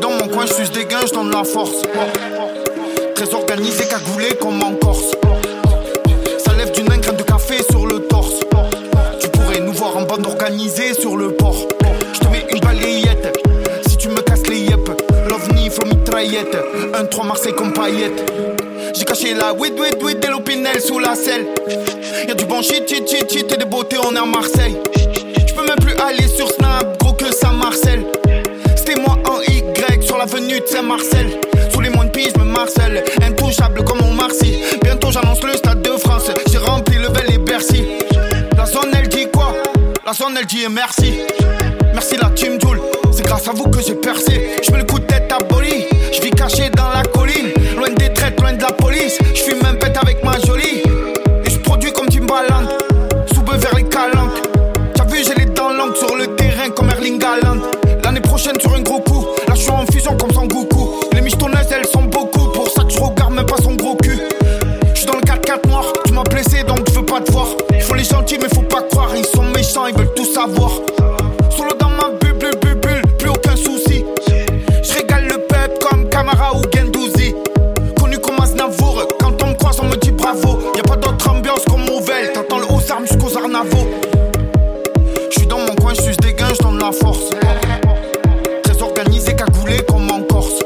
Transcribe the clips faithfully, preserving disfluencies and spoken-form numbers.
dans mon coin, je suis des gains, je donne la force. Très organisé, cagoulé comme en Corse. Ça lève d'une main, graine de café sur le torse. Tu pourrais nous voir en bande organisée sur le port. Je te mets une balayette si tu me casses les yep. L'ovni, flow mitraillette. un trois Marseille comme paillette. J'ai caché la weed, weed, weed et l'opinel sous la selle. Y'a du bon shit, shit, shit, shit et des beautés, on est à Marseille. J'peux même plus aller sur Snap, gros que ça Marcel. C'était moi en Y sur l'avenue de Saint-Marcel. Sous les moines piges, me Marcel. Intouchable comme on Marcy. Bientôt j'annonce le stade de France. J'ai rempli le Vel et Bercy. La zone elle dit quoi? La zone elle dit merci. Merci la team Joule. C'est grâce à vous que j'ai percé. J'mets le coup de tête aboli. J'vis caché dans la colline. Loin des traites, loin de la police. J'fume un pète avec ma jolie. Et j'produis comme Timbaland. Sous-beu vers les calanques. T'as vu j'ai les dents longues sur le terrain comme Erling Haaland. L'année prochaine sur un gros coup. Là j'suis en fusion comme Son Goku. Les michetonneuses elles sont beaucoup. Pour ça que j'regarde même pas son gros cul. J'suis dans le quatre quatre noir. Tu m'as blessé donc j'veux pas te voir. Faut les gentils mais faut pas croire. Ils sont méchants, ils veulent tout savoir. Solo dans ma bulle, bulle, bulle, bulle. Plus aucun souci. J'régale le peuple comme Camara ou Gendouzi. Connu comme Aznavour. Quand on me croise on me dit bravo. Y'a pas d'autre ambiance comme Mauvel. T'entends le haut arme jusqu'aux Arnavaux. J'suis dans mon coin, j'suis des gains, j'donne la force. Très organisé, cagoulé comme en Corse.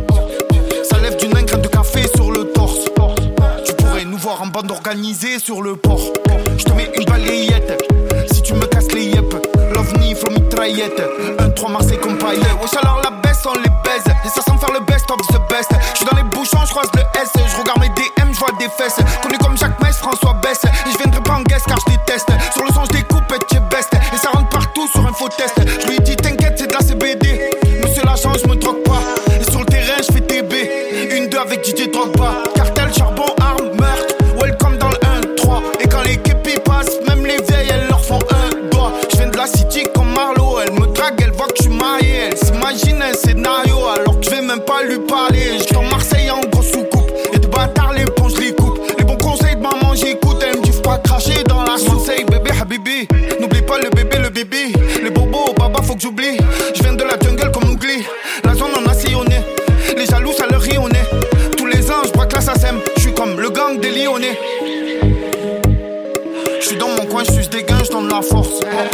Ça lève d'une main, graine de café sur le torse. Tu pourrais nous voir en bande organisée sur le port. J'te mets une balayette si tu me casses les yep. L'ovni, flow mitraillette. un trois Marseille comme paillette. Wesh alors la baisse, on les baise. Et ça sans faire le best of the best. J'suis dans les bouchons, j'croise le S. J'regarde mes D M, j'vois des fesses. Connu comme Jacques Metz, François Bess. Et j'viendrai pas en guest car j'déteste. Sur le son j'découpe et t'es best. Et ça rentre partout sur un faux test. J'lui dis t'inquiète, c'est de la C B D. Monsieur l'agent, j'me drogue pas. Et sur le terrain, j'fais T B. Une deux avec D J Drogba. Cartel, charbon, arme, meurtre. Welcome dans le un trois. Et quand les képis passent, même les vieilles, elles leur font un doigt. J'viens de la city comme Marlo. Elle me drague, elle voit que j'suis marié. Elle s'imagine un scénario alors que j'vais même pas lui parler. J'suis en Marseille en grosse soucoupe. Et de bâtards, les ponts, j'les coupe. Les bons conseils de maman, j'écoute. Elle me dit faut pas cracher dans la sauce. Hey bébé, habibi. N'oublie pas le bébé, le bébé. Les bobos, baba, faut que j'oublie. J'viens de la jungle comme Ougli. La zone on a sillonné. Les jaloux, ça leur rit au nez. Tous les ans, j'braque la SACEM. J'suis comme le gang des Lyonnais. J'suis dans mon coin, j'suis des gains, j'donne la force.